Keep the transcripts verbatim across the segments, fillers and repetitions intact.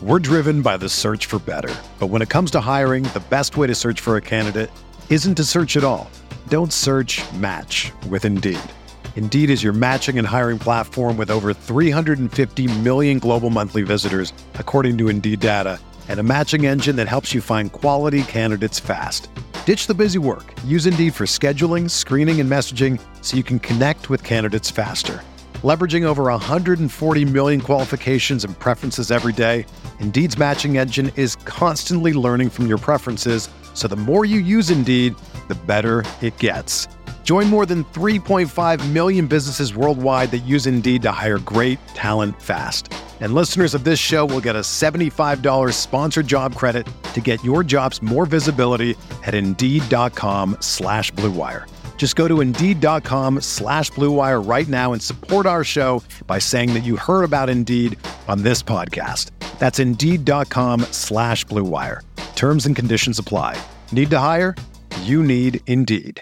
We're driven by the search for better. But when it comes to hiring, the best way to search for a candidate isn't to search at all. Don't search, match with Indeed. Indeed is your matching and hiring platform with over three hundred fifty million global monthly visitors, according to Indeed data, and a matching engine that helps you find quality candidates fast. Ditch the busy work. Use Indeed for scheduling, screening, and messaging so you can connect with candidates faster. Leveraging over one hundred forty million qualifications and preferences every day, Indeed's matching engine is constantly learning from your preferences, so the more you use Indeed, the better it gets. Join more than three point five million businesses worldwide that use Indeed to hire great talent fast. And listeners of this show will get a seventy-five dollars sponsored job credit to get your jobs more visibility at Indeed.com slash Blue Wire. Just go to Indeed.com slash Blue Wire right now and support our show by saying that you heard about Indeed on this podcast. That's Indeed.com slash Blue Wire. Terms and conditions apply. Need to hire? You need Indeed.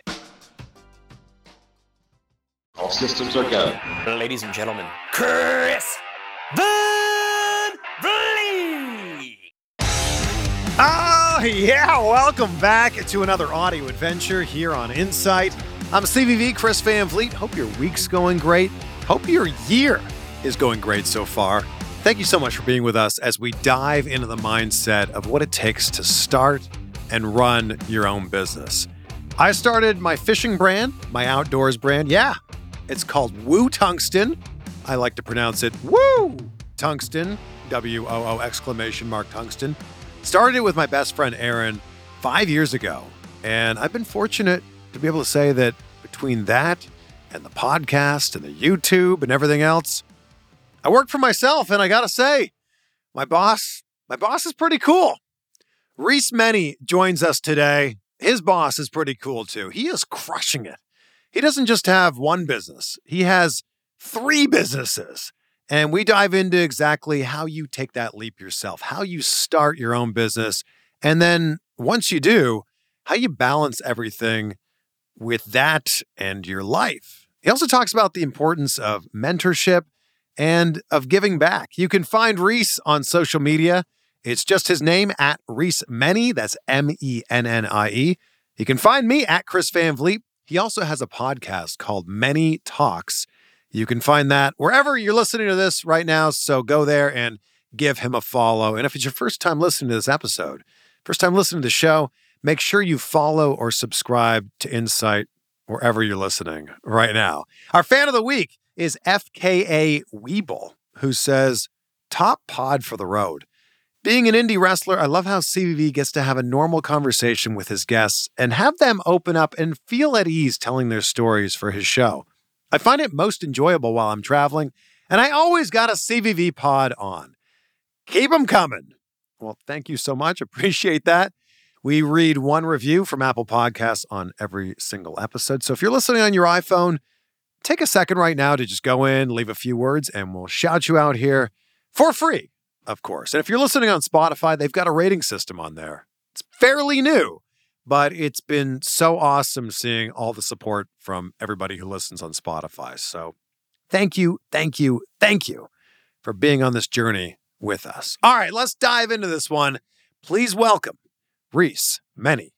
All systems are go. Ladies and gentlemen, Chris Van Vliet! Oh, yeah. Welcome back to another audio adventure here on Insight. I'm C V V, Chris Van Vliet. Hope your week's going great. Hope your year is going great so far. Thank you so much for being with us as we dive into the mindset of what it takes to start and run your own business. I started my fishing brand, my outdoors brand. Yeah, it's called Woo Tungsten. I like to pronounce it Woo Tungsten, W O O exclamation mark Tungsten. Started it with my best friend Aaron five years ago. And I've been fortunate to be able to say that between that and the podcast and the YouTube and everything else, I work for myself. And I got to say, my boss, my boss is pretty cool. Reese Meny joins us today. His boss is pretty cool too. He is crushing it. He doesn't just have one business. He has three businesses. And we dive into exactly how you take that leap yourself, how you start your own business. And then once you do, how you balance everything with that and your life. He also talks about the importance of mentorship and of giving back. You can find Reese on social media. It's just his name, at Reese Meny. That's M E N N I E. You can find me at Chris Van Vliet. He also has a podcast called Meny Talks. You can find that wherever you're listening to this right now. So go there and give him a follow. And if it's your first time listening to this episode, first time listening to the show, make sure you follow or subscribe to Insight wherever you're listening right now. Our fan of the week is F K A Weeble, who says, top pod for the road. Being an indie wrestler, I love how C V V gets to have a normal conversation with his guests and have them open up and feel at ease telling their stories for his show. I find it most enjoyable while I'm traveling, and I always got a C V V pod on. Keep them coming. Well, thank you so much. Appreciate that. We read one review from Apple Podcasts on every single episode. So if you're listening on your iPhone, take a second right now to just go in, leave a few words, and we'll shout you out here for free, of course. And if you're listening on Spotify, they've got a rating system on there. It's fairly new, but it's been so awesome seeing all the support from everybody who listens on Spotify. So thank you, thank you, thank you for being on this journey with us. All right, let's dive into this one. Please welcome Reese Meny.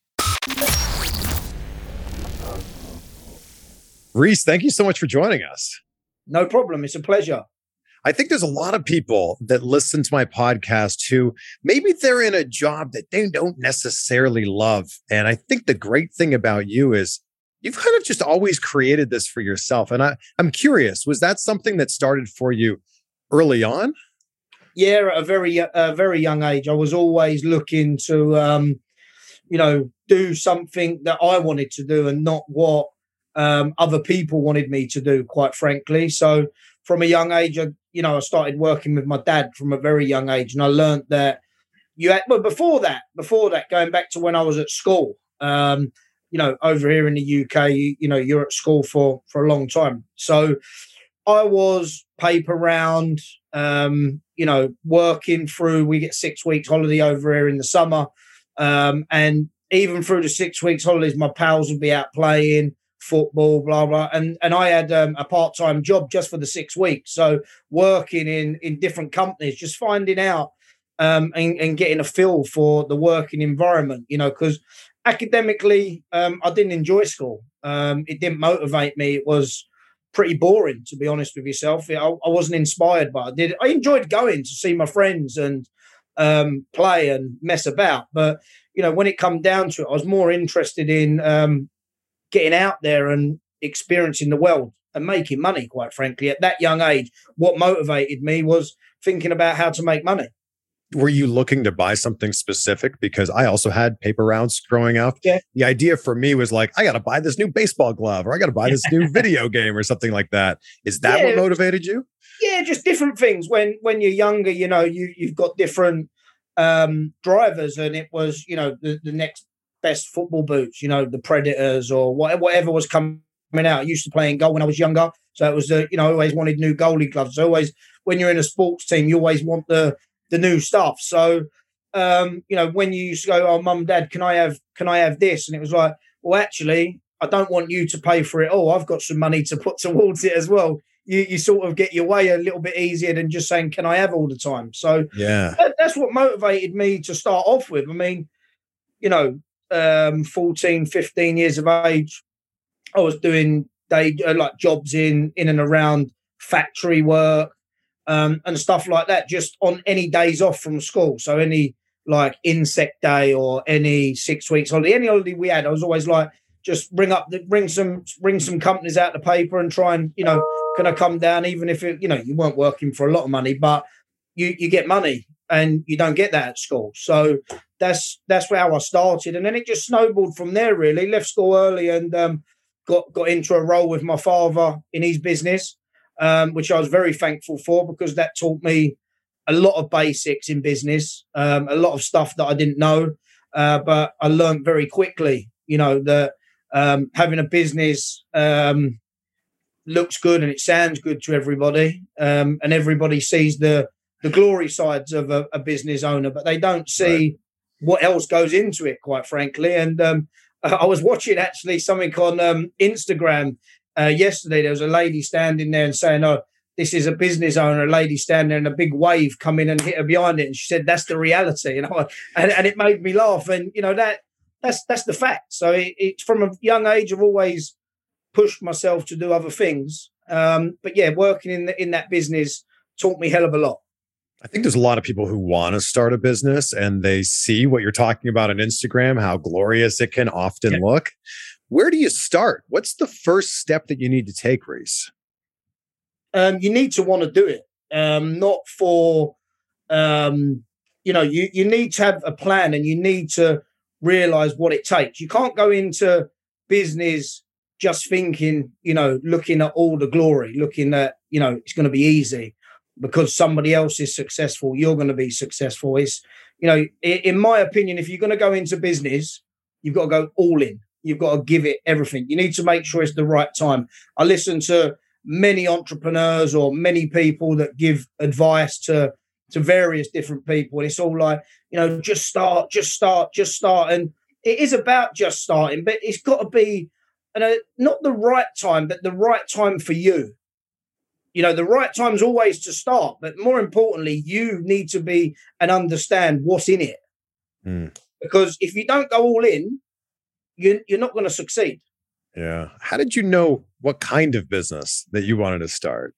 Reese, thank you so much for joining us. No problem. It's a pleasure. I think there's a lot of people that listen to my podcast who maybe they're in a job that they don't necessarily love. And I think the great thing about you is you've kind of just always created this for yourself. And I, I'm curious, was that something that started for you early on? Yeah, at a very, a very young age, I was always looking to, um, you know, do something that I wanted to do and not what um, other people wanted me to do, quite frankly. So from a young age, I, you know, I started working with my dad from a very young age, and I learned that you had, well, before that, before that, going back to when I was at school, um, you know, over here in the U K, you, you know, you're at school for, for a long time. So I was paper round, um, you know, working through, we get six weeks holiday over here in the summer. Um, and even through the six weeks holidays, my pals would be out playing football, blah, blah. And, and I had um, a part-time job just for the six weeks. So working in, in different companies, just finding out um, and, and getting a feel for the working environment, you know, because academically, um, I didn't enjoy school. Um, it didn't motivate me. It was pretty boring, to be honest with yourself. I, I wasn't inspired by it. Did I enjoyed going to see my friends and um, play and mess about, but you know, when it come down to it, I was more interested in um, getting out there and experiencing the world and making money. Quite frankly, at that young age, what motivated me was thinking about how to make money. Were you looking to buy something specific? Because I also had paper routes growing up. Yeah. The idea for me was like, I got to buy this new baseball glove, or I got to buy this new video game or something like that. Is that Yeah. what motivated you? Yeah, just different things. When when you're younger, you know, you you've got different um, drivers, and it was, you know, the, the next best football boots, you know, the Predators or whatever, whatever was coming out. I used to play in goal when I was younger, so it was, uh, you know, I always wanted new goalie gloves. So always, when you're in a sports team, you always want the the new stuff. So, um, you know, when you used to go, oh, mum, dad, can I have, can I have this? And it was like, well, actually, I don't want you to pay for it all. I've got some money to put towards it as well. You, you sort of get your way a little bit easier than just saying, can I have all the time? So Yeah. that, that's what motivated me to start off with. I mean, you know, um, fourteen, fifteen years of age, I was doing day, uh, like jobs in, in and around factory work, Um, and stuff like that, just on any days off from school. So any like insect day or any six weeks holiday, any holiday we had, I was always like, just bring up, the, bring some, bring some companies out the paper and try and, you know, can I come down? Even if it, you know, you weren't working for a lot of money, but you you get money, and you don't get that at school. So that's that's how I started, and then it just snowballed from there. Really, left school early and um, got got into a role with my father in his business. Um, which I was very thankful for, because that taught me a lot of basics in business, um, a lot of stuff that I didn't know, uh, but I learned very quickly, you know, that um, having a business um, looks good and it sounds good to everybody, um, and everybody sees the, the glory sides of a, a business owner, but they don't see right. what else goes into it, quite frankly. And um, I was watching actually something on um, Instagram Uh, yesterday. There was a lady standing there and saying, oh, this is a business owner, a lady standing there and a big wave come in and hit her behind it. And she said, that's the reality. You know, and, and it made me laugh. And, you know, that that's that's the fact. So it, it's from a young age, I've always pushed myself to do other things. Um, but yeah, working in the, in that business taught me a hell of a lot. I think there's a lot of people who want to start a business and they see what you're talking about on Instagram, how glorious it can often yeah. look. Where do you start? What's the first step that you need to take, Reese? Um, you need to want to do it. Um, not for, um, you know, you, you need to have a plan, and you need to realize what it takes. You can't go into business just thinking, you know, looking at all the glory, looking at, you know, it's going to be easy because somebody else is successful. You're going to be successful. It's, you know, in, in my opinion, if you're going to go into business, you've got to go all in. You've got to give it everything. You need to make sure it's the right time. I listen to many entrepreneurs or many people that give advice to, to various different people. And it's all like, you know, just start, just start, just start. And it is about just starting, but it's got to be, you know, not the right time, but the right time for you. You know, the right time is always to start, but more importantly, you need to be and understand what's in it. Mm. Because if you don't go all in, you, you're not going to succeed. Yeah. How did you know what kind of business that you wanted to start?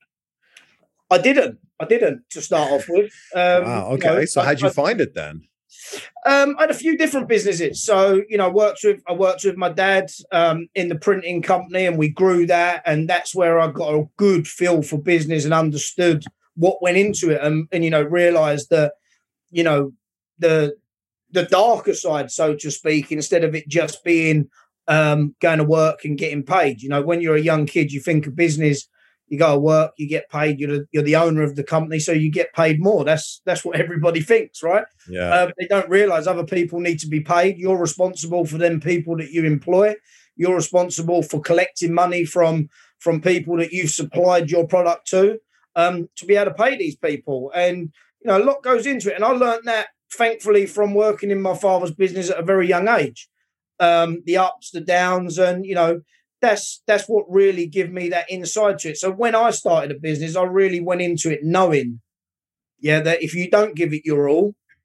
I didn't. I didn't to start off with. Um, wow. Okay. You know, so how'd you I, find it then? Um, I had a few different businesses. So, you know, I worked with I worked with my dad um, in the printing company, and we grew that. And that's where I got a good feel for business and understood what went into it, and, and you know, realized that, you know, the the darker side, so to speak, instead of it just being um, going to work and getting paid. You know, when you're a young kid, you think of business, you go to work, you get paid, you're the, you're the owner of the company, so you get paid more. That's that's what everybody thinks, right? Yeah. Uh, they don't realize other people need to be paid. You're responsible for them people that you employ. You're responsible for collecting money from, from people that you've supplied your product to, um, to be able to pay these people. And, you know, a lot goes into it. And I learned that, thankfully, from working in my father's business at a very young age. Um, the ups, the downs, and, you know, that's that's what really gave me that insight to it. So when I started a business, I really went into it knowing, yeah, that if you don't give it your all,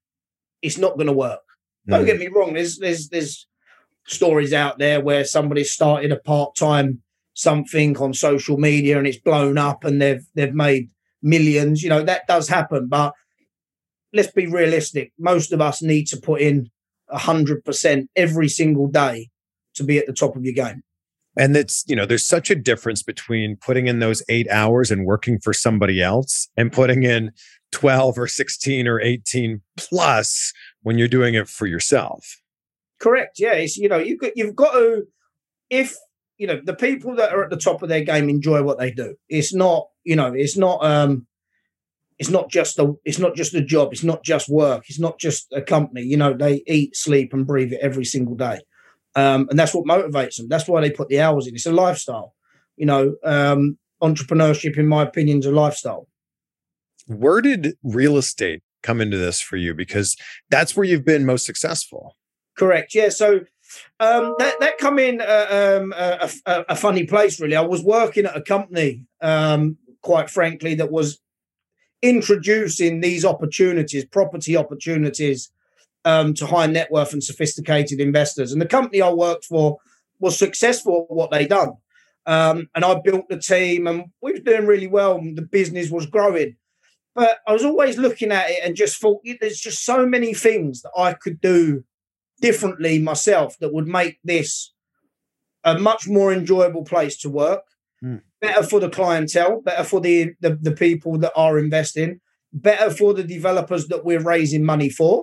it's not going to work. Mm. Don't get me wrong. There's there's there's stories out there where somebody started a part time something on social media and it's blown up and they've they've made millions. You know, that does happen, but let's be realistic. Most of us need to put in a hundred percent every single day to be at the top of your game. And it's, you know, there's such a difference between putting in those eight hours and working for somebody else and putting in twelve or sixteen or eighteen plus when you're doing it for yourself. Correct. Yeah. It's, you know, you've got, you've got to, if, you know, the people that are at the top of their game enjoy what they do. It's not, you know, it's not, um, it's not just a, it's not just a job. It's not just work. It's not just a company. You know, they eat, sleep and breathe it every single day. Um, and that's what motivates them. That's why they put the hours in. It's a lifestyle. You know, um, entrepreneurship, in my opinion, is a lifestyle. Where did real estate come into this for you? Because that's where you've been most successful. Correct. Yeah. So um, that that come in uh, um, a, a, a funny place, really. I was working at a company, um, quite frankly, that was introducing these opportunities, property opportunities, um, to high net worth and sophisticated investors. And the company I worked for was successful at what they done. Um, and I built the team and we were doing really well and the business was growing. But I was always looking at it and just thought, there's just so many things that I could do differently myself that would make this a much more enjoyable place to work, mm. better for the clientele, better for the, the, the people that are investing, better for the developers that we're raising money for.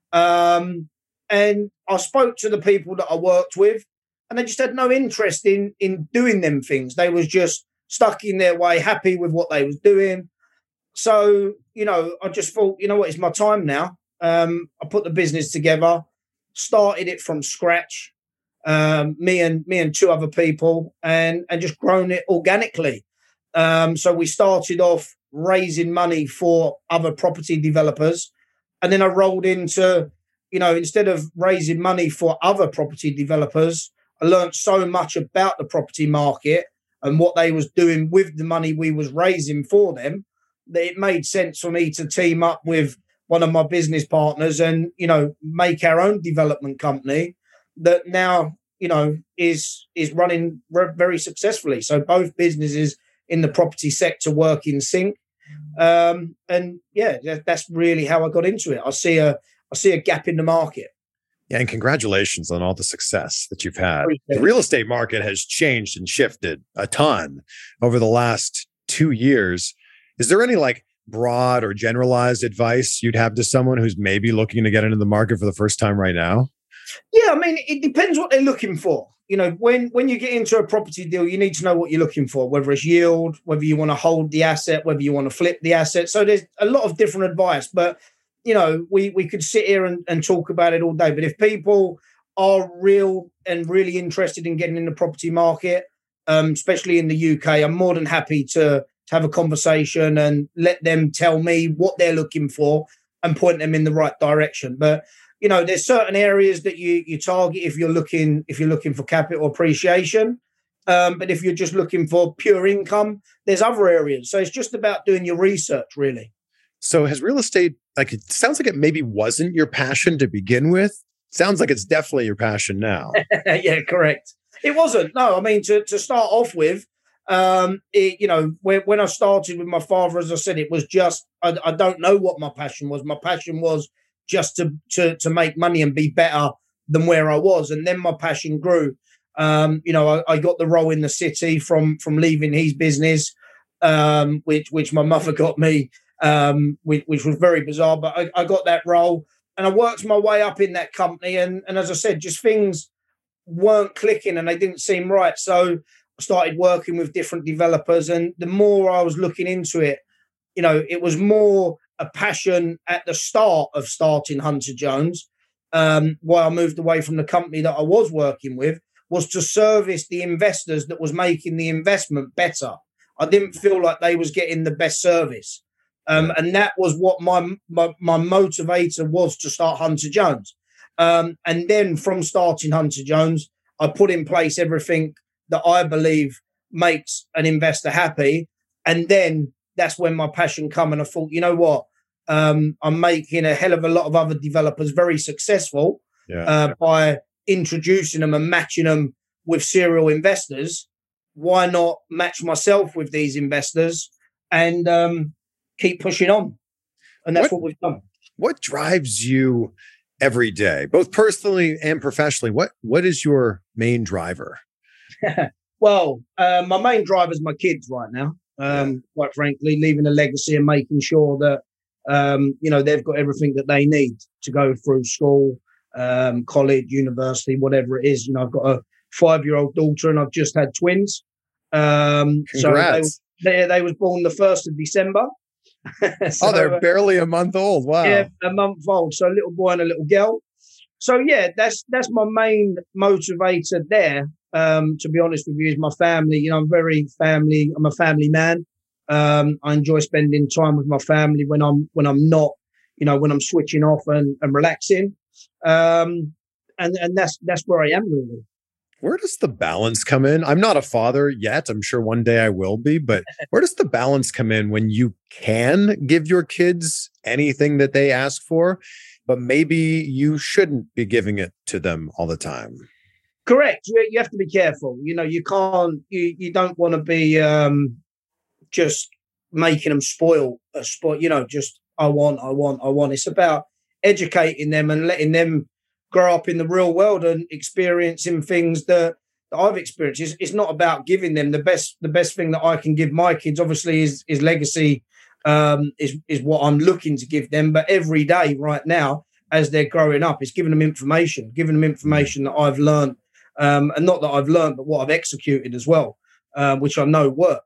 Um, and I spoke to the people that I worked with and they just had no interest in, in doing them things. They was just stuck in their way, happy with what they was doing. So, you know, I just thought, you know what, it's my time now. Um, I put the business together, started it from scratch, um, me and me and two other people, and and just grown it organically. Um, so we started off raising money for other property developers, and then I rolled into, you know, instead of raising money for other property developers, I learned so much about the property market and what they was doing with the money we was raising for them that it made sense for me to team up with one of my business partners and, you know, make our own development company that now, you know, is is running re- very successfully. So both businesses in the property sector work in sync. Um, and yeah, that's really how I got into it. I see a I see a gap in the market. Yeah, and congratulations on all the success that you've had. The real estate market has changed and shifted a ton over the last two years. Is there any like broad or generalized advice you'd have to someone who's maybe looking to get into the market for the first time right now? Yeah, I mean, it depends what they're looking for. You know, when, when you get into a property deal, you need to know what you're looking for, whether it's yield, whether you want to hold the asset, whether you want to flip the asset. So there's a lot of different advice, but, you know, we, we could sit here and, and talk about it all day. But if people are real and really interested in getting in the property market, um, especially in the U K, I'm more than happy to to have a conversation and let them tell me what they're looking for and point them in the right direction. But, you know, there's certain areas that you you target if you're looking if you're looking for capital appreciation. Um, but if you're just looking for pure income, there's other areas. So it's just about doing your research, really. So has real estate, like, it sounds like it maybe wasn't your passion to begin with. Sounds like it's definitely your passion now. Yeah, correct. It wasn't. No, I mean, to, to start off with, Um, it, you know, when, when I started with my father, as I said, it was just, I, I don't know what my passion was. My passion was just to, to, to make money and be better than where I was. And then my passion grew. Um, you know, I, I got the role in the city from, from leaving his business, um, which, which my mother got me, um, which, which was very bizarre, but I, I got that role and I worked my way up in that company. And, and as I said, just things weren't clicking and they didn't seem right. So started working with different developers, and the more I was looking into it, you know, it was more a passion at the start of starting Hunter Jones. Um, why I moved away from the company that I was working with was to service the investors that was making the investment better. I didn't feel like they was getting the best service. Um, and that was what my, my, my motivator was to start Hunter Jones. Um, and then from starting Hunter Jones, I put in place everything that I believe makes an investor happy. And then that's when my passion come and I thought, you know what, um, I'm making a hell of a lot of other developers very successful Yeah. uh, by introducing them and matching them with serial investors. Why not match myself with these investors and um, keep pushing on? And that's what, what we've done. What drives you every day, both personally and professionally? What What is your main driver? Well, uh, my main driver is my kids right now. Um, yeah. Quite frankly, leaving a legacy and making sure that um, you know they've got everything that they need to go through school, um, college, university, whatever it is. You know, I've got a five-year-old daughter, and I've just had twins. Um, Congrats! So they, they they was born the first of December. So, oh, they're barely a month old. Wow. Yeah, a month old. So a little boy and a little girl. So yeah, that's that's my main motivator there. Um, to be honest with you, is my family. You know, I'm very family. I'm a family man. Um, I enjoy spending time with my family when I'm when I'm not, you know, when I'm switching off and, and relaxing. Um, and and that's that's where I am really. Where does the balance come in? I'm not a father yet. I'm sure one day I will be, but where does the balance come in when you can give your kids anything that they ask for, but maybe you shouldn't be giving it to them all the time? Correct. You, you have to be careful. You know, you can't, you, you don't want to be um, just making them spoil, a spoil, you know, just I want, I want, I want. It's about educating them and letting them grow up in the real world and experiencing things that, that I've experienced. It's, it's not about giving them the best. The best thing that I can give my kids, obviously, is is legacy. Um, is is what I'm looking to give them. But every day, right now, as they're growing up, is giving them information, giving them information that I've learned, um, and not that I've learned, but what I've executed as well, uh, which I know work.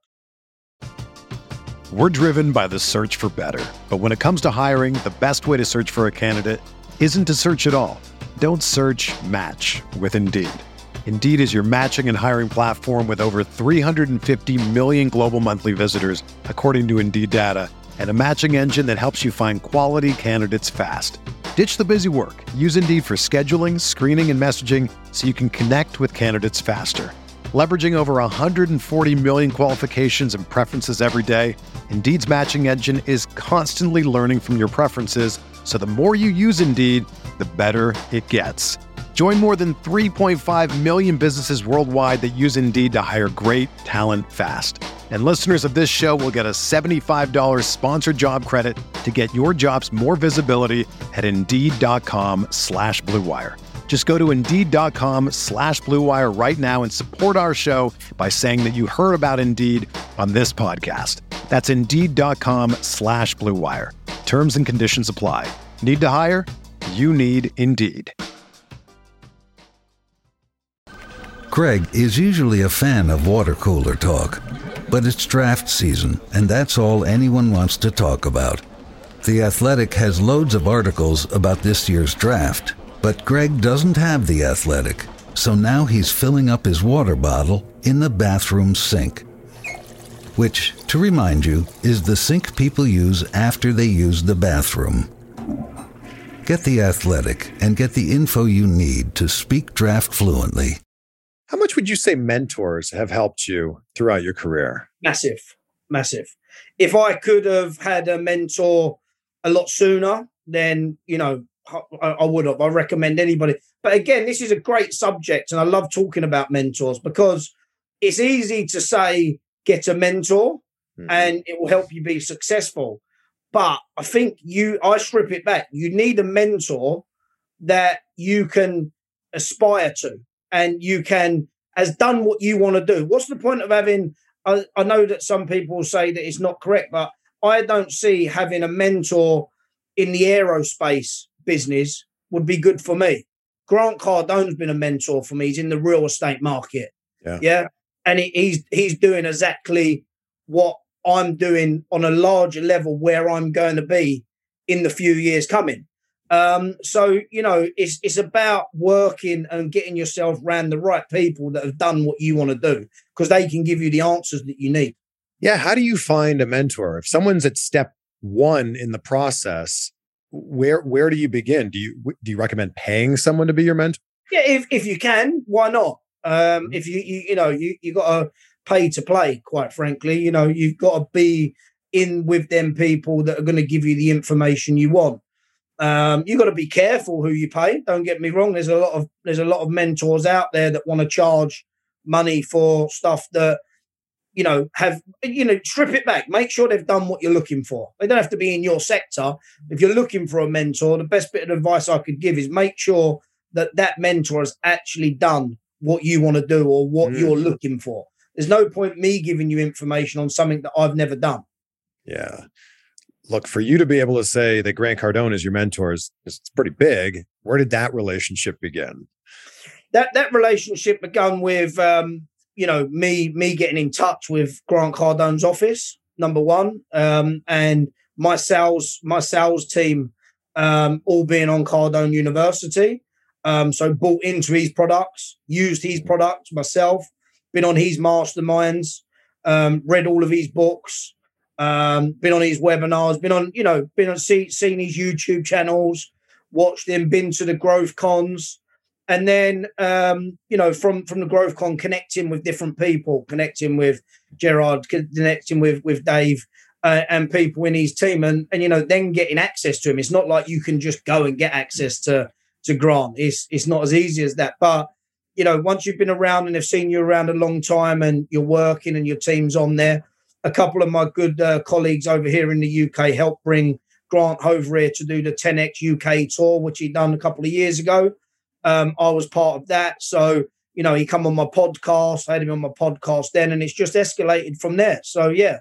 We're driven by the search for better, but when it comes to hiring, the best way to search for a candidate isn't to search at all. Don't search, match with Indeed. Indeed is your matching and hiring platform with over three hundred fifty million global monthly visitors, according to Indeed data, and a matching engine that helps you find quality candidates fast. Ditch the busy work. Use Indeed for scheduling, screening, and messaging so you can connect with candidates faster. Leveraging over one hundred forty million qualifications and preferences every day, Indeed's matching engine is constantly learning from your preferences, so the more you use Indeed, the better it gets. Join more than three point five million businesses worldwide that use Indeed to hire great talent fast. And listeners of this show will get a seventy-five dollars sponsored job credit to get your jobs more visibility at Indeed.com slash Blue Wire. Just go to Indeed.com slash Blue Wire right now and support our show by saying that you heard about Indeed on this podcast. That's Indeed.com slash Blue Wire. Terms and conditions apply. Need to hire? You need Indeed. Craig is usually a fan of water cooler talk, but it's draft season, and that's all anyone wants to talk about. The Athletic has loads of articles about this year's draft, but Greg doesn't have The Athletic, so now he's filling up his water bottle in the bathroom sink, which, to remind you, is the sink people use after they use the bathroom. Get The Athletic and get the info you need to speak draft fluently. How much would you say mentors have helped you throughout your career? Massive, massive. If I could have had a mentor a lot sooner, then, you know, I, I would have. I recommend anybody. But again, this is a great subject, and I love talking about mentors because it's easy to say, get a mentor, mm-hmm. and it will help you be successful. But I think you, I strip it back. You need a mentor that you can aspire to. And you can, has done what you want to do. What's the point of having, I, I know that some people say that it's not correct, but I don't see having a mentor in the aerospace business would be good for me. Grant Cardone's been a mentor for me. He's in the real estate market. Yeah. Yeah. And he, he's, he's doing exactly what I'm doing on a larger level where I'm going to be in the few years coming. Um, so, you know, it's it's about working and getting yourself around the right people that have done what you want to do, because they can give you the answers that you need. Yeah. How do you find a mentor? If someone's at step one in the process, where where do you begin? Do you do you recommend paying someone to be your mentor? Yeah, if if you can, why not? Um, if you you you know you you got to pay to play. Quite frankly, you know, you've got to be in with them people that are going to give you the information you want. Um, you got to be careful who you pay. Don't get me wrong. There's a lot of there's a lot of mentors out there that want to charge money for stuff that, you know, have, you know, strip it back. Make sure they've done what you're looking for. They don't have to be in your sector. If you're looking for a mentor, the best bit of advice I could give is make sure that that mentor has actually done what you want to do or what mm. you're looking for. There's no point me giving you information on something that I've never done. Yeah. Look, for you to be able to say that Grant Cardone is your mentor is it's pretty big. Where did that relationship begin? That that relationship began with, um, you know, me me getting in touch with Grant Cardone's office, number one, um, and my sales my sales team um, all being on Cardone University. Um, so bought into his products, used his products myself, been on his masterminds, um, read all of his books. Um, been on his webinars, been on, you know, been on see, seen his YouTube channels, watched him, been to the Growth Cons, and then um, you know, from from the Growth Con, connecting with different people, connecting with Gerard, connecting with with Dave, uh, and people in his team, and and you know, then getting access to him. It's not like you can just go and get access to to Grant. It's it's not as easy as that. But you know, once you've been around and they've seen you around a long time, and you're working and your team's on there. A couple of my good uh, colleagues over here in the U K helped bring Grant over here to do the ten X U K tour, which he'd done a couple of years ago. Um, I was part of that. So, you know, he come on my podcast. I had him on my podcast then, and it's just escalated from there. So, yeah.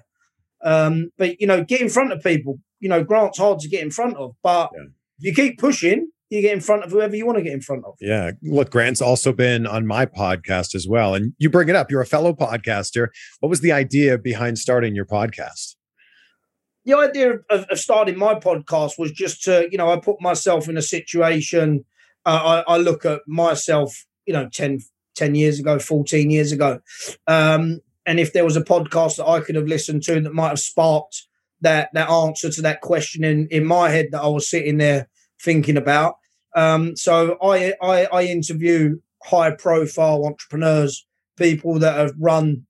Um, but, you know, get in front of people. You know, Grant's hard to get in front of. But yeah. if you keep pushing, you get in front of whoever you want to get in front of. Yeah. Look, Grant's also been on my podcast as well. And you bring it up. You're a fellow podcaster. What was the idea behind starting your podcast? The idea of, of starting my podcast was just to, you know, I put myself in a situation. Uh, I, I look at myself, you know, ten, ten years ago, fourteen years ago. Um, and if there was a podcast that I could have listened to that might have sparked that, that answer to that question in, in my head that I was sitting there thinking about. Um, so I, I, I interview high profile entrepreneurs, people that have run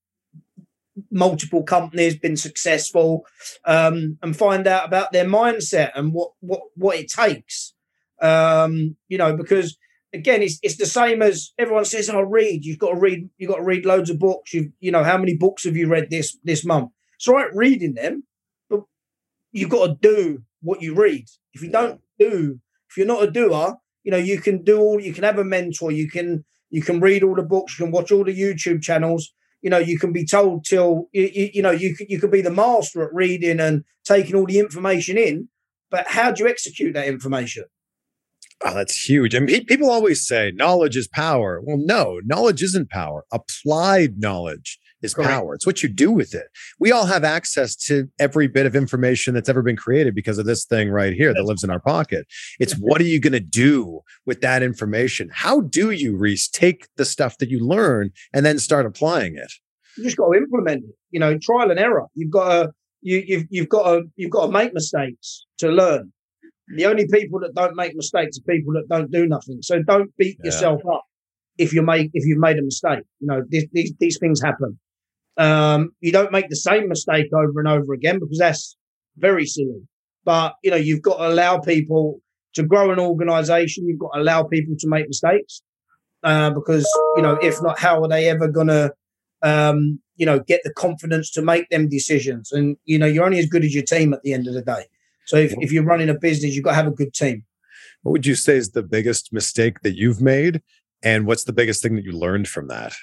multiple companies, been successful, um, and find out about their mindset and what, what, what it takes. Um, you know, because again, it's, it's the same as everyone says, oh, read, you've got to read, you've got to read loads of books. You've, you know, how many books have you read this, this month? It's all right reading them, but you've got to do what you read. If you don't do, if you're not a doer, you know, you can do all, you can have a mentor, you can, you can read all the books, you can watch all the YouTube channels, you know, you can be told till, you, you, you know, you could, you could be the master at reading and taking all the information in, but how do you execute that information? Oh, that's huge. I mean, people always say knowledge is power. Well, no, knowledge isn't power. Applied knowledge is Correct. Power. It's what you do with it. We all have access to every bit of information that's ever been created because of this thing right here that lives in our pocket. It's what are you going to do with that information? How do you, Reese, take the stuff that you learn and then start applying it? You just got to implement it. You know, trial and error. You've got to you, you've you've got to you've got to make mistakes to learn. The only people that don't make mistakes are people that don't do nothing. So don't beat yeah. yourself up if you make if you've made a mistake. You know, these these, these things happen. Um, you don't make the same mistake over and over again because that's very silly. But you know, you've got to allow people to grow an organization. You've got to allow people to make mistakes uh, because you know, if not, how are they ever gonna um, you know get the confidence to make them decisions? And you know, you're only as good as your team at the end of the day. So if, if you're running a business, you've got to have a good team. What would you say is the biggest mistake that you've made? And what's the biggest thing that you learned from that?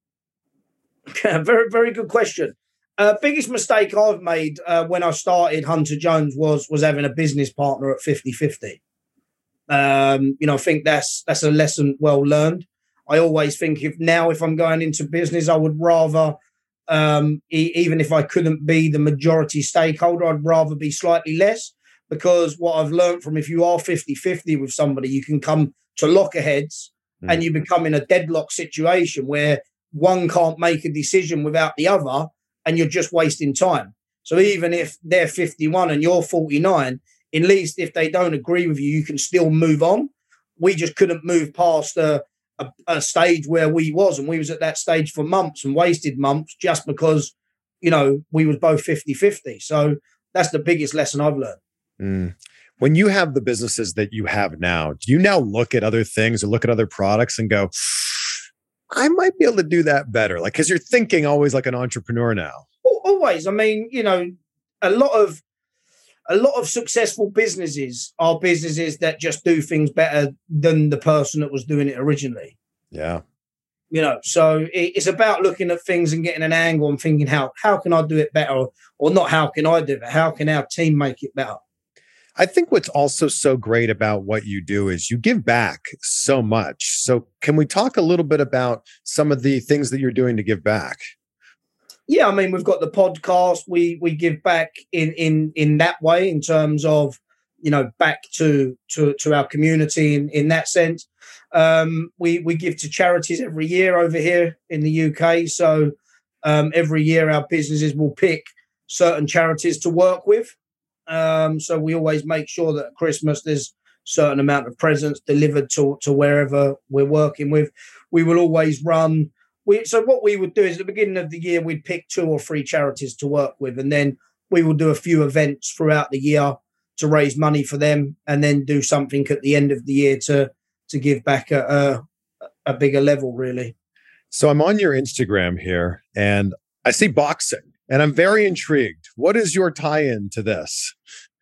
very, very good question. Uh, biggest mistake I've made uh, when I started Hunter Jones was was having a business partner at fifty-fifty. Um, you know, I think that's that's a lesson well learned. I always think if now if I'm going into business, I would rather Um, e- even if I couldn't be the majority stakeholder, I'd rather be slightly less, because what I've learned from if you are fifty-fifty with somebody, you can come to lockerheads mm. and you become in a deadlock situation where one can't make a decision without the other and you're just wasting time. So even if they're fifty-one and you're forty-nine, at least if they don't agree with you, you can still move on. We just couldn't move past a A, a stage where we was, and we was at that stage for months and wasted months just because you know, we was both fifty-fifty. So that's the biggest lesson I've learned. Mm. When you have the businesses that you have now, do you now look at other things or look at other products and go, I might be able to do that better? Like, because you're thinking always like an entrepreneur now. Always. I mean, you know, a lot of a lot of successful businesses are businesses that just do things better than the person that was doing it originally. Yeah. You know, so it, it's about looking at things and getting an angle and thinking, how how can I do it better? Or, or not how can I do it? How can our team make it better? I think what's also so great about what you do is you give back so much. So can we talk a little bit about some of the things that you're doing to give back? Yeah, I mean, we've got the podcast. We we give back in in in that way, in terms of, you know, back to to to our community in in that sense. Um, we we give to charities every year over here in the U K. So um, every year our businesses will pick certain charities to work with. Um, so we always make sure that at Christmas there's a certain amount of presents delivered to to wherever we're working with. We will always run. We, so what we would do is at the beginning of the year, we'd pick two or three charities to work with, and then we will do a few events throughout the year to raise money for them, and then do something at the end of the year to to give back at a, a bigger level, really. So I'm on your Instagram here, and I see boxing, and I'm very intrigued. What is your tie-in to this?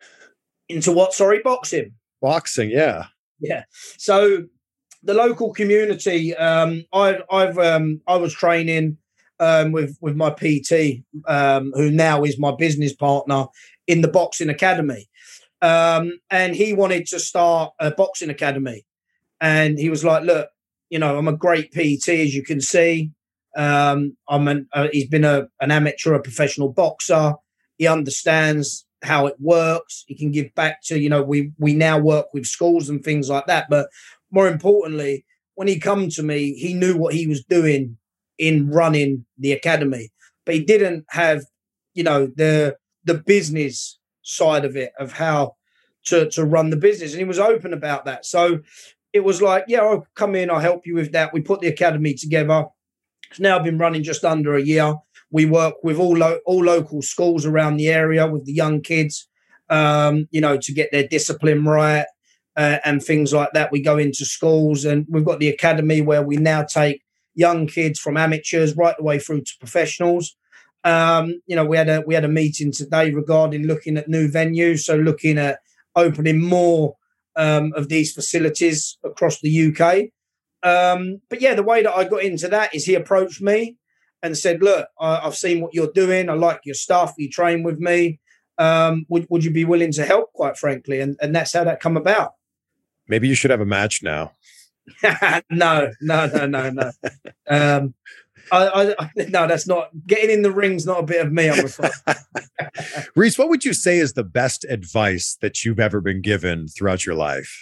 Into what? Sorry, boxing? Boxing, yeah. Yeah. So the local community, um, I, I've um, I was training um, with with my P T, um, who now is my business partner, in the boxing academy, um, and he wanted to start a boxing academy, and he was like, "Look, you know, I'm a great P T, as you can see. Um, I'm an uh, he's been a an amateur, a professional boxer. He understands how it works. He can give back to, you know, we we now work with schools and things like that, but more importantly, when he come to me, he knew what he was doing in running the academy, but he didn't have, you know, the the business side of it, of how to, to run the business. And he was open about that. So it was like, yeah, I'll come in, I'll help you with that. We put the academy together. It's now been running just under a year. We work with all lo- all local schools around the area with the young kids, um, you know, to get their discipline right. Uh, and things like that. We go into schools, and we've got the academy where we now take young kids from amateurs right the way through to professionals. Um, you know, we had a we had a meeting today regarding looking at new venues, so looking at opening more um, of these facilities across the U K. Um, but yeah, the way that I got into that is he approached me and said, "Look, I, I've seen what you're doing. I like your stuff. You train with me. Um, would would you be willing to help?" Quite frankly, and and that's how that come about. Maybe you should have a match now. no, no, no, no, no. Um, I, I, no, that's not getting in the ring's not a bit of me, I'm afraid. Reese, what would you say is the best advice that you've ever been given throughout your life?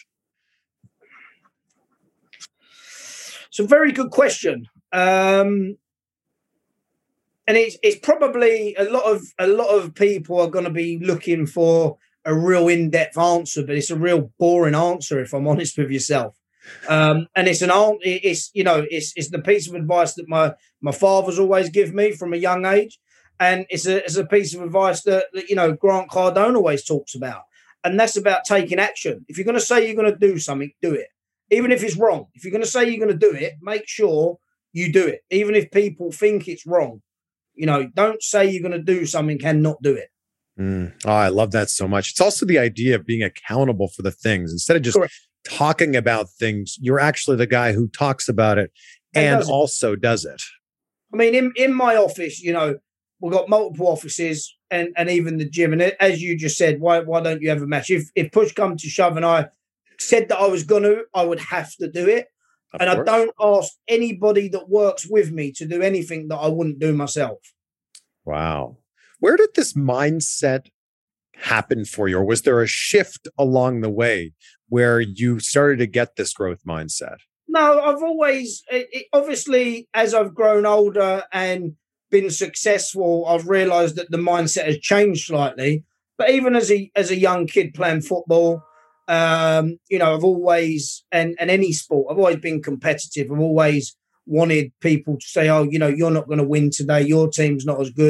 It's a very good question. Um, and it's it's probably a lot of a lot of people are going to be looking for a real in-depth answer, but it's a real boring answer, if I'm honest with yourself. Um, and it's an it's you know it's it's the piece of advice that my my father's always give me from a young age, and it's a it's a piece of advice that, that you know Grant Cardone always talks about, and that's about taking action. If you're going to say you're going to do something, do it, even if it's wrong. If you're going to say you're going to do it, make sure you do it, even if people think it's wrong. You know, don't say you're going to do something and not do it. Mm. Oh, I love that so much. It's also the idea of being accountable for the things instead of just Correct. talking about things. You're actually the guy who talks about it and, and does also it. does it. I mean, in, in my office, you know, we've got multiple offices and, and even the gym. And as you just said, why why don't you have a match? If if push come to shove and I said that I was going to, I would have to do it. Of and course. I don't ask anybody that works with me to do anything that I wouldn't do myself. Wow. Where did this mindset happen for you? Or was there a shift along the way where you started to get this growth mindset? No, I've always, it, it, obviously, as I've grown older and been successful, I've realized that the mindset has changed slightly. But even as a as a young kid playing football, um, you know, I've always, and, and any sport, I've always been competitive. I've always wanted people to say, oh, you know, you're not going to win today. Your team's not as good.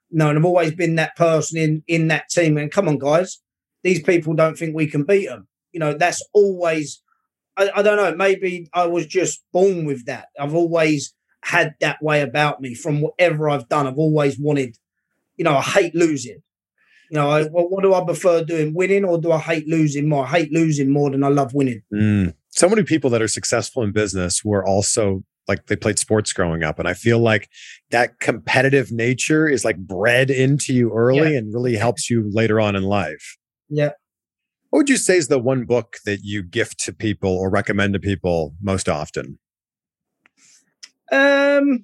No, and I've always been that person in in that team. And come on, guys, these people don't think we can beat them. You know, that's always. I, I don't know. Maybe I was just born with that. I've always had that way about me from whatever I've done. I've always wanted. You know, I hate losing. You know, I, well, what do I prefer doing, winning, or do I hate losing more? I hate losing more than I love winning. Mm. So many people that are successful in business were also like they played sports growing up. And I feel like that competitive nature is like bred into you early yeah. and really helps you later on in life. Yeah. What would you say is the one book that you gift to people or recommend to people most often? Um,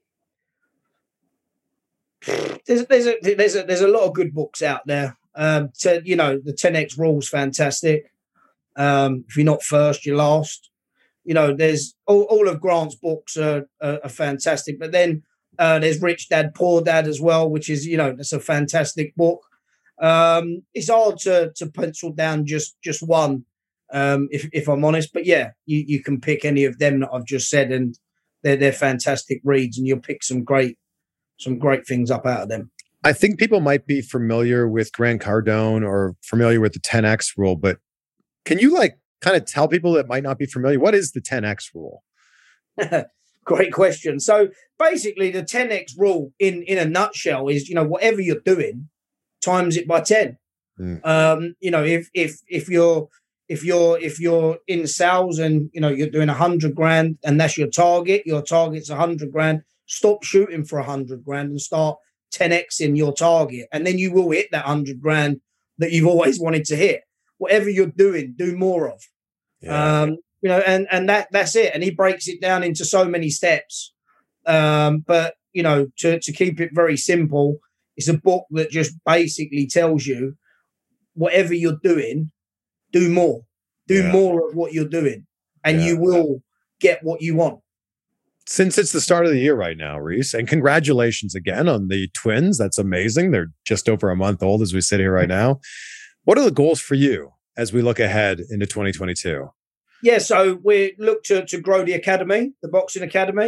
there's there's a there's a there's a lot of good books out there. Um, to, you know, the ten X rule is fantastic. Um, if you're not first, you're last. You know, there's all, all of Grant's books are, are, are fantastic. But then uh, there's Rich Dad, Poor Dad as well, which is, you know, that's a fantastic book. Um, it's hard to to pencil down just just one, um, if if I'm honest. But yeah, you, you can pick any of them that I've just said, and they're they're fantastic reads, and you'll pick some great some great things up out of them. I think people might be familiar with Grant Cardone or familiar with the ten X rule, but can you like kind of tell people that might not be familiar, what is the ten X rule? Great question. So basically the ten X rule in, in a nutshell is, you know, whatever you're doing, times it by ten. Mm. Um, you know, if, if, if you're, if you're, if you're in sales and, you know, you're doing a hundred grand and that's your target, your target's a hundred grand, stop shooting for a hundred grand and start ten X in your target. And then you will hit that hundred grand that you've always wanted to hit. Whatever you're doing, do more of. Yeah. Um, you know, and and that that's it. And he breaks it down into so many steps. Um, but you know, to to keep it very simple, it's a book that just basically tells you whatever you're doing, do more, do yeah. more of what you're doing, and yeah. you will get what you want. Since it's the start of the year right now, Reese, and congratulations again on the twins. That's amazing. They're just over a month old as we sit here right now. What are the goals for you as we look ahead into twenty twenty-two? Yeah, so we look to, to grow the academy, the boxing academy.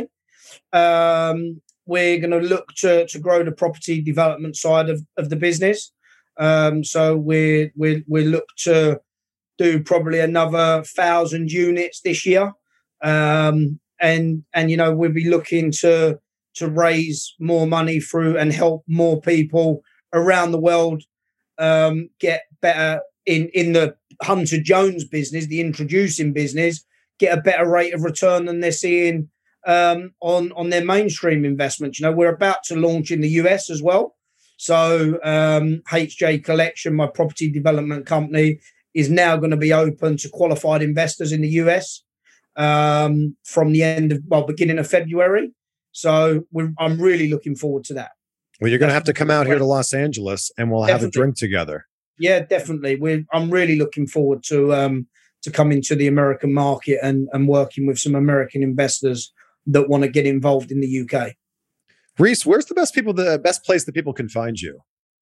Um, we're going to look to to grow the property development side of, of the business. Um, so we we we look to do probably another thousand units this year, um, and and you know we'll be looking to to raise more money through and help more people around the world um, get better in in the Hunter Jones business, the introducing business, get a better rate of return than they're seeing um, on on their mainstream investments. You know, we're about to launch in the U S as well. So um, H J Collection, my property development company, is now going to be open to qualified investors in the U S um, from the end of, well, beginning of February. So we're, I'm really looking forward to that. Well, you're going to have to come out here to Los Angeles and we'll Definitely. have a drink together. Yeah, definitely. We're, I'm really looking forward to um, to coming to the American market and, and working with some American investors that want to get involved in the U K. Reese, where's the best people, the best place that people can find you?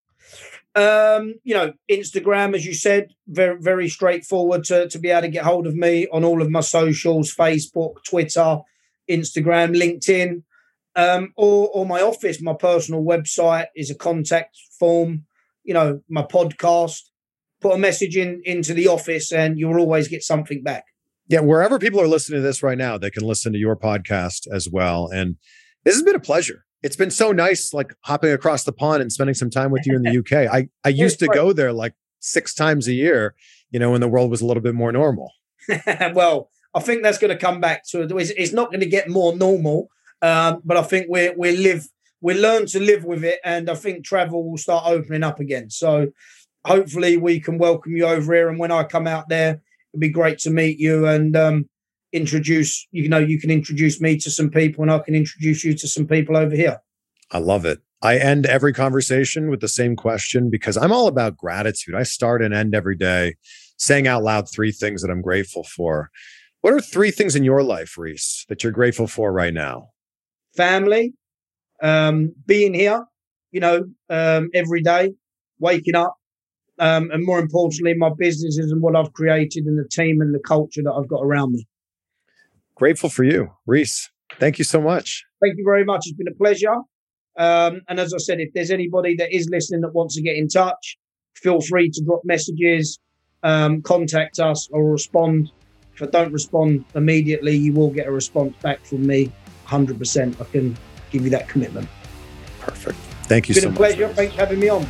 Um, you know, Instagram, as you said, very very straightforward to, to be able to get hold of me on all of my socials: Facebook, Twitter, Instagram, LinkedIn, um, or or my office. My personal website is a contact form. You know, my podcast, put a message in into the office and you'll always get something back. Yeah, wherever people are listening to this right now, they can listen to your podcast as well. And this has been a pleasure. It's been so nice, like hopping across the pond and spending some time with you in the U K. I, I used to go there like six times a year, you know, when the world was a little bit more normal. Well, I think that's going to come back to it. It's, it's not going to get more normal, um, but I think we we live we learn to live with it, and I think travel will start opening up again. So hopefully we can welcome you over here. And when I come out there, it'd be great to meet you and um, introduce, you know, you can introduce me to some people and I can introduce you to some people over here. I love it. I end every conversation with the same question because I'm all about gratitude. I start and end every day saying out loud three things that I'm grateful for. What are three things in your life, Reese, that you're grateful for right now? Family. Um, being here, you know, um, every day, waking up, um, and more importantly, my businesses and what I've created and the team and the culture that I've got around me. Grateful for you, Reese. Thank you so much. Thank you very much. It's been a pleasure. Um, and as I said, if there's anybody that is listening that wants to get in touch, feel free to drop messages, um, contact us, or respond. If I don't respond immediately, you will get a response back from me. one hundred percent. I can give you that commitment. Perfect. Thank you It's so been much. a pleasure. Thanks for having me on.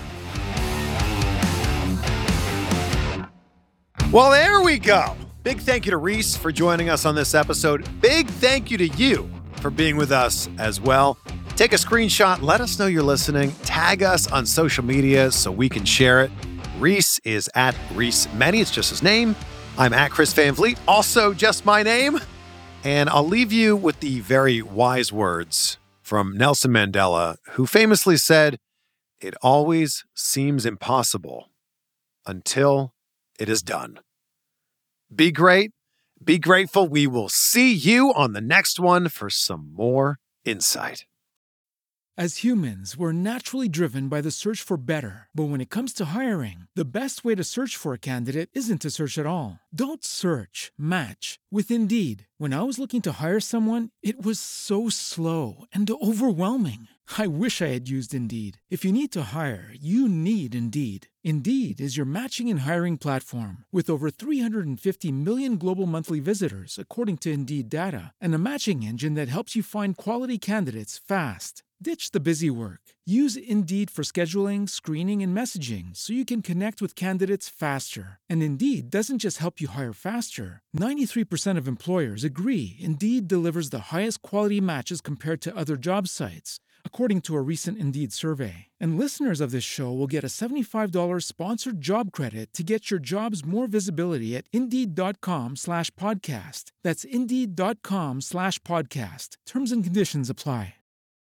Well, there we go. Big thank you to Reese for joining us on this episode. Big thank you to you for being with us as well. Take a screenshot, let us know you're listening, tag us on social media so we can share it. Reese is at Reese Many, it's just his name. I'm at Chris Van Vliet, also just my name. And I'll leave you with the very wise words from Nelson Mandela, who famously said, "It always seems impossible until it is done." Be great. Be grateful. We will see you on the next one for some more insight. As humans, we're naturally driven by the search for better. But when it comes to hiring, the best way to search for a candidate isn't to search at all. Don't search, match with Indeed. When I was looking to hire someone, it was so slow and overwhelming. I wish I had used Indeed. If you need to hire, you need Indeed. Indeed is your matching and hiring platform with over three hundred fifty million global monthly visitors, according to Indeed data, and a matching engine that helps you find quality candidates fast. Ditch the busy work. Use Indeed for scheduling, screening, and messaging so you can connect with candidates faster. And Indeed doesn't just help you hire faster. ninety-three percent of employers agree Indeed delivers the highest quality matches compared to other job sites, according to a recent Indeed survey. And listeners of this show will get a seventy-five dollars sponsored job credit to get your jobs more visibility at Indeed.com slash podcast. That's Indeed.com slash podcast. Terms and conditions apply.